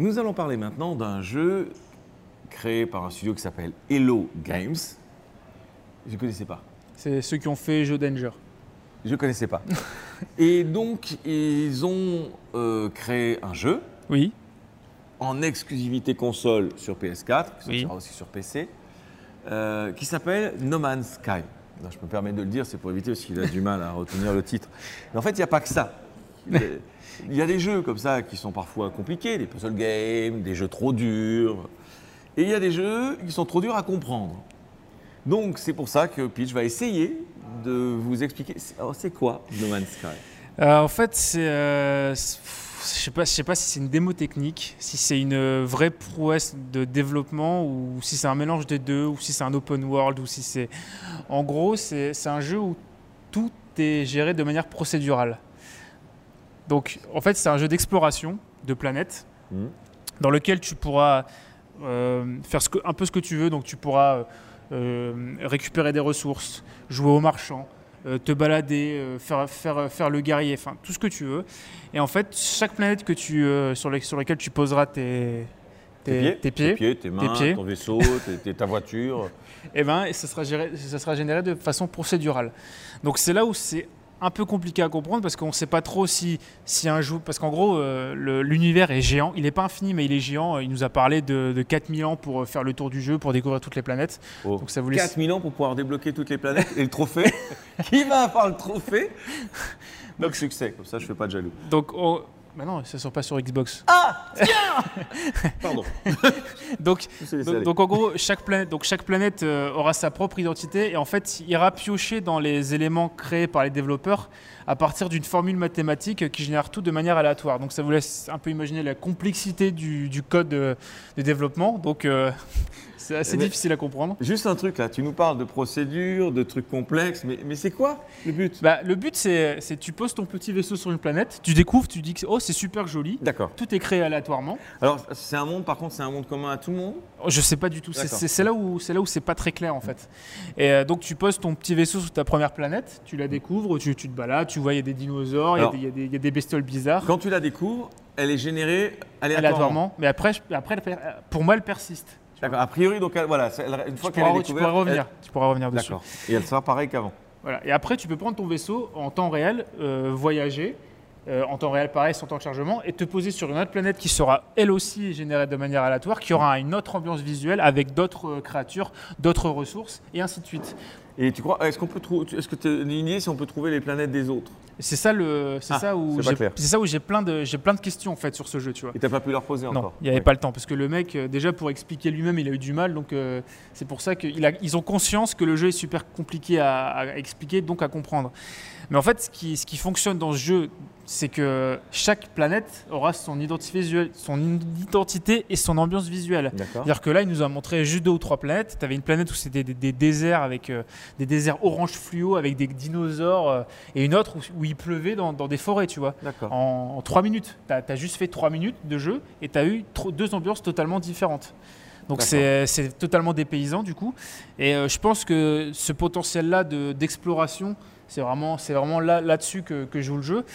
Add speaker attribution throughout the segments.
Speaker 1: Nous allons parler maintenant d'un jeu créé par un studio qui s'appelle Hello Games. Je ne connaissais pas.
Speaker 2: C'est ceux qui ont fait Jeux Danger.
Speaker 1: Je ne connaissais pas. Et donc, ils ont créé un jeu
Speaker 2: Oui.
Speaker 1: en exclusivité console sur PS4, qui
Speaker 2: Oui.
Speaker 1: sortira aussi sur PC, qui s'appelle No Man's Sky. Non, je me permets de le dire, c'est pour éviter aussi qu'il a du mal à retenir le titre. Mais en fait, il n'y a pas que ça. Il y a des jeux comme ça qui sont parfois compliqués, des puzzle games, des jeux trop durs. Et il y a des jeux qui sont trop durs à comprendre. Donc, c'est pour ça que Pitch va essayer de vous expliquer. C'est quoi No Man's Sky?
Speaker 2: En fait, je sais pas si c'est une démo technique, si c'est une vraie prouesse de développement ou si c'est un mélange des deux, ou si c'est un open world, ou si c'est. En gros, c'est un jeu où tout est géré de manière procédurale. Donc, en fait, c'est un jeu d'exploration de planètes dans lequel tu pourras faire un peu ce que tu veux. Donc, tu pourras récupérer des ressources, jouer au marchand, te balader, faire le guerrier, enfin tout ce que tu veux. Et en fait, chaque planète sur laquelle tu poseras tes pieds,
Speaker 1: tes mains, ton vaisseau, ta voiture.
Speaker 2: Et ça sera généré de façon procédurale. Donc c'est là où c'est un peu compliqué à comprendre parce qu'on ne sait pas trop si un jeu... Parce qu'en gros, l'univers est géant. Il n'est pas infini, mais il est géant. Il nous a parlé de 4000 ans pour faire le tour du jeu, pour découvrir toutes les planètes.
Speaker 1: Oh.
Speaker 2: Donc ça vous laisse...
Speaker 1: 4000 ans pour pouvoir débloquer toutes les planètes et le trophée. Qui va avoir le trophée? Donc succès, comme ça je ne fais pas de jaloux.
Speaker 2: Donc, bah non, ça ne sort pas sur Xbox.
Speaker 1: Ah, tiens. Pardon.
Speaker 2: donc en gros, chaque planète aura sa propre identité et en fait, ira piocher dans les éléments créés par les développeurs à partir d'une formule mathématique qui génère tout de manière aléatoire. Donc ça vous laisse un peu imaginer la complexité du code de développement. Donc c'est assez difficile à comprendre.
Speaker 1: Juste un truc là, tu nous parles de procédures, de trucs complexes, mais c'est quoi le but?
Speaker 2: Le but c'est tu poses ton petit vaisseau sur une planète, tu découvres, tu dis que oh, c'est super joli.
Speaker 1: D'accord.
Speaker 2: Tout est créé aléatoirement.
Speaker 1: Alors c'est un monde, par contre, c'est un monde commun à tout le monde?
Speaker 2: Je sais pas du tout. C'est là où c'est pas très clair en fait. Et donc tu poses ton petit vaisseau sur ta première planète, tu la découvres, tu te balades, tu vois il y a des dinosaures, il y a des bestioles bizarres.
Speaker 1: Quand tu la découvres, elle est générée
Speaker 2: aléatoirement. Mais après, pour moi, elle persiste.
Speaker 1: D'accord. A priori, donc voilà, une fois qu'elle est découverte,
Speaker 2: tu pourras revenir dessus.
Speaker 1: D'accord. Et elle sera pareille qu'avant.
Speaker 2: Voilà. Et après, tu peux prendre ton vaisseau en temps réel, voyager. En temps réel, pareil, sans temps de chargement, et te poser sur une autre planète qui sera elle aussi générée de manière aléatoire, qui aura une autre ambiance visuelle avec d'autres créatures, d'autres ressources, et ainsi de suite.
Speaker 1: Et tu crois, est-ce que tu as une idée si on peut trouver les planètes des autres?
Speaker 2: C'est ça où j'ai plein de questions en fait sur ce jeu, tu vois.
Speaker 1: Et t'as pas pu leur poser encore?
Speaker 2: Non, il n'y avait pas le temps parce que le mec, déjà pour expliquer lui-même, il a eu du mal, donc c'est pour ça qu'ils ont conscience que le jeu est super compliqué à expliquer, donc à comprendre. Mais en fait, ce qui fonctionne dans ce jeu, c'est que chaque planète aura son identité et son ambiance visuelle.
Speaker 1: D'accord.
Speaker 2: C'est-à-dire que là, il nous a montré juste 2 ou 3 planètes. Tu avais une planète où c'était des déserts avec des déserts orange fluo avec des dinosaures et une autre où il pleuvait dans des forêts, tu vois.
Speaker 1: D'accord.
Speaker 2: En 3 minutes. Tu as juste fait 3 minutes de jeu et tu as eu 2 ambiances totalement différentes. Donc c'est totalement dépaysant du coup. Et je pense que ce potentiel-là d'exploration, c'est vraiment là-dessus que joue le jeu,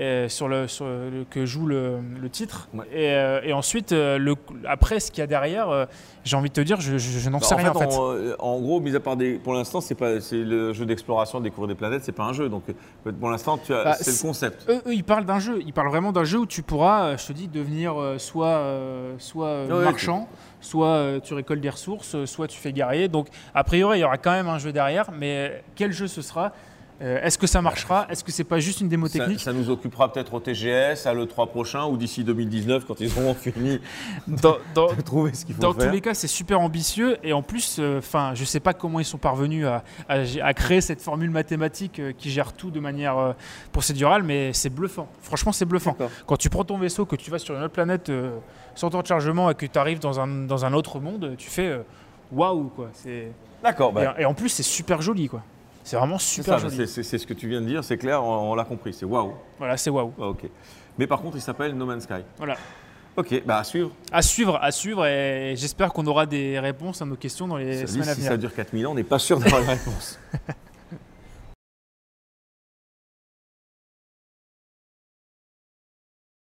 Speaker 2: que joue le titre. Ouais. Et ensuite, après, ce qu'il y a derrière, j'ai envie de te dire, je n'en sais rien en fait.
Speaker 1: En gros, mis à part pour l'instant, c'est le jeu d'exploration, découvrir des planètes, c'est pas un jeu. Donc pour l'instant, c'est le concept.
Speaker 2: Eux, ils parlent d'un jeu. Ils parlent vraiment d'un jeu où tu pourras, je te dis, devenir soit marchand. Soit tu récoltes des ressources, soit tu fais guerrier. Donc, a priori, il y aura quand même un jeu derrière. Mais quel jeu ce sera? Est-ce que ça marchera? Est-ce que c'est pas juste une démo technique?
Speaker 1: Ça nous occupera peut-être au TGS, à l'E3 prochain ou d'ici 2019 quand ils auront fini de trouver ce qu'il faut faire.
Speaker 2: Dans tous les cas, c'est super ambitieux et en plus, je sais pas comment ils sont parvenus à créer cette formule mathématique qui gère tout de manière procédurale, mais c'est bluffant. Franchement, c'est bluffant. D'accord. Quand tu prends ton vaisseau, que tu vas sur une autre planète sans temps de chargement et que tu arrives dans un autre monde, tu fais waouh quoi.
Speaker 1: D'accord.
Speaker 2: Et en plus, c'est super joli quoi. C'est vraiment super joli.
Speaker 1: C'est ce que tu viens de dire, c'est clair, on l'a compris, c'est waouh.
Speaker 2: Voilà, c'est waouh.
Speaker 1: Ah, ok. Mais par contre, il s'appelle No Man's Sky.
Speaker 2: Voilà.
Speaker 1: Ok, à suivre.
Speaker 2: À suivre et j'espère qu'on aura des réponses à nos questions dans les semaines à venir.
Speaker 1: Si ça dure 4000 ans, on n'est pas sûr d'avoir les réponses.